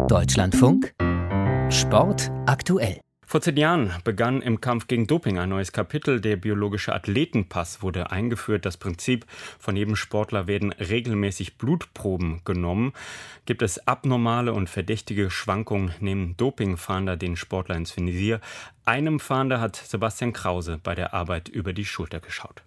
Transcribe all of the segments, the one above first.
Deutschlandfunk Sport aktuell. Vor 10 Jahren begann im Kampf gegen Doping ein neues Kapitel. Der biologische Athletenpass wurde eingeführt. Das Prinzip: von jedem Sportler werden regelmäßig Blutproben genommen. Gibt es abnormale und verdächtige Schwankungen, nehmen Dopingfahnder den Sportler ins Visier. Einem Fahnder hat Sebastian Krause bei der Arbeit über die Schulter geschaut.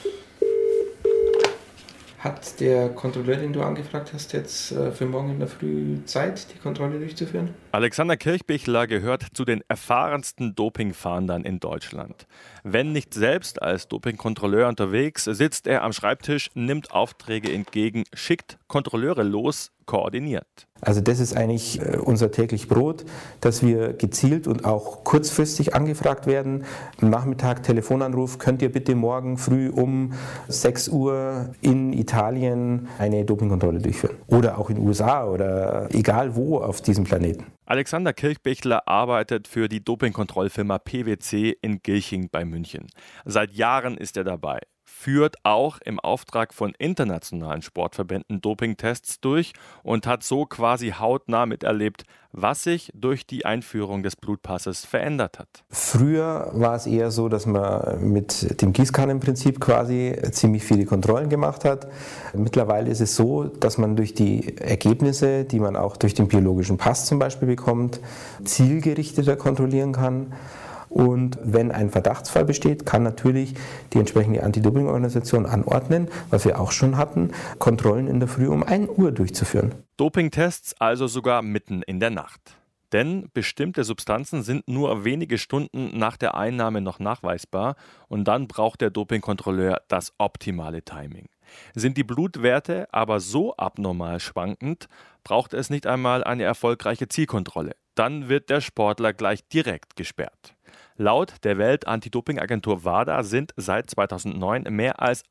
Hat der Kontrolleur, den du angefragt hast, jetzt für morgen in der Früh Zeit, die Kontrolle durchzuführen? Alexander Kirchbichler gehört zu den erfahrensten Dopingfahndern in Deutschland. Wenn nicht selbst als Dopingkontrolleur unterwegs, sitzt er am Schreibtisch, nimmt Aufträge entgegen, schickt Kontrolleure los, koordiniert. Also das ist eigentlich unser täglich Brot, dass wir gezielt und auch kurzfristig angefragt werden. Am Nachmittag Telefonanruf: könnt ihr bitte morgen früh um 6 Uhr in Italien eine Dopingkontrolle durchführen? Oder auch in den USA oder egal wo auf diesem Planeten. Alexander Kirchbichler arbeitet für die Dopingkontrollfirma PwC in Gilching bei München. Seit Jahren ist er dabei, führt auch im Auftrag von internationalen Sportverbänden Dopingtests durch und hat so quasi hautnah miterlebt, was sich durch die Einführung des Blutpasses verändert hat. Früher war es eher so, dass man mit dem Gießkannenprinzip quasi ziemlich viele Kontrollen gemacht hat. Mittlerweile ist es so, dass man durch die Ergebnisse, die man auch durch den biologischen Pass zum Beispiel bekommt, zielgerichteter kontrollieren kann. Und wenn ein Verdachtsfall besteht, kann natürlich die entsprechende Anti-Doping-Organisation anordnen, was wir auch schon hatten, Kontrollen in der Früh um 1 Uhr durchzuführen. Dopingtests also sogar mitten in der Nacht. Denn bestimmte Substanzen sind nur wenige Stunden nach der Einnahme noch nachweisbar und dann braucht der Dopingkontrolleur das optimale Timing. Sind die Blutwerte aber so abnormal schwankend, braucht es nicht einmal eine erfolgreiche Zielkontrolle. Dann wird der Sportler gleich direkt gesperrt. Laut der Welt-Anti-Doping-Agentur WADA sind seit 2009 mehr als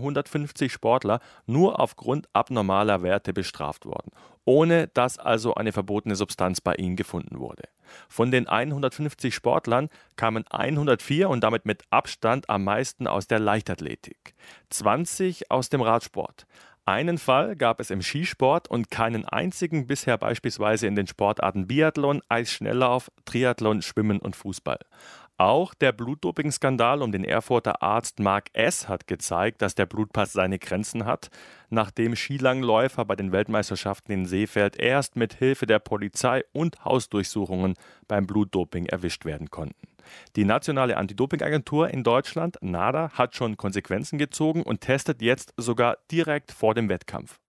150 Sportler nur aufgrund abnormaler Werte bestraft worden, ohne dass also eine verbotene Substanz bei ihnen gefunden wurde. Von den 150 Sportlern kamen 104 und damit mit Abstand am meisten aus der Leichtathletik, 20 aus dem Radsport. Einen Fall gab es im Skisport und keinen einzigen bisher beispielsweise in den Sportarten Biathlon, Eisschnelllauf, Triathlon, Schwimmen und Fußball. Auch der Blutdoping-Skandal um den Erfurter Arzt Marc S. hat gezeigt, dass der Blutpass seine Grenzen hat, nachdem Skilangläufer bei den Weltmeisterschaften in Seefeld erst mit Hilfe der Polizei und Hausdurchsuchungen beim Blutdoping erwischt werden konnten. Die nationale Anti-Doping-Agentur in Deutschland, NADA, hat schon Konsequenzen gezogen und testet jetzt sogar direkt vor dem Wettkampf.